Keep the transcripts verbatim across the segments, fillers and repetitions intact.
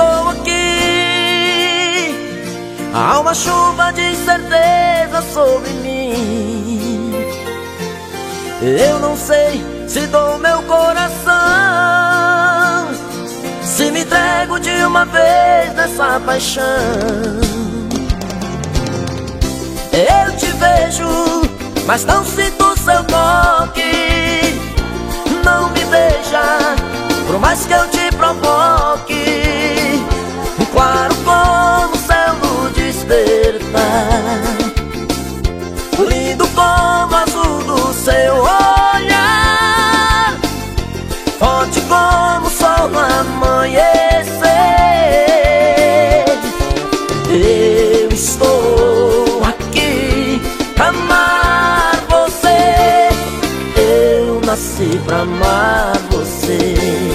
estou aqui. Há uma chuva de incerteza sobre mim. Eu não sei se dou meu coração, se me entrego de uma vez nessa paixão. Eu te vejo, mas não sinto seu toque. Não me beija, por mais que eu te provoque. Claro como o céu no despertar, lindo como o azul do seu olhar, forte como o sol no amanhecer. Eu estou aqui pra amar você. Eu nasci pra amar você.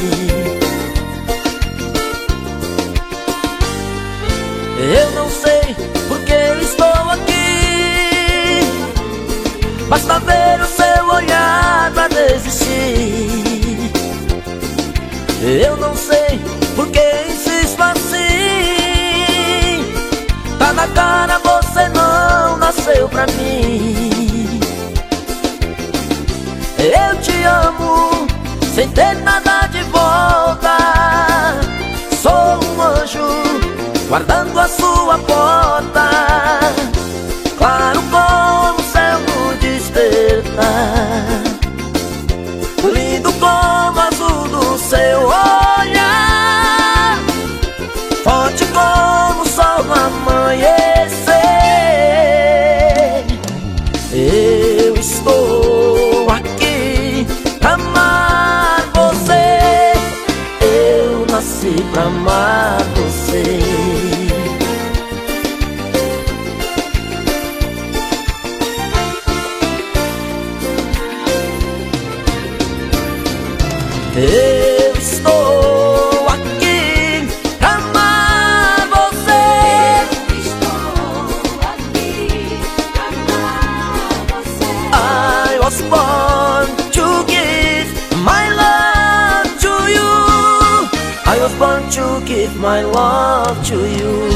Eu não sei porque eu estou aqui, basta ver o seu olhar pra desistir. Eu não sei porque insisto assim. Tá na cara, você não nasceu pra mim. Eu te amo sem ter nada de volta. Sou um anjo guardando a sua porta, claro como o céu no despertar, lindo como o azul do seu olhar, forte como o sol no amanhecer. Eu estou aqui pra amar você. Eu nasci pra amar você. Eu estou aqui pra amar você. Eu estou aqui pra amar você. I was born to give my love to you. I was born to give my love to you.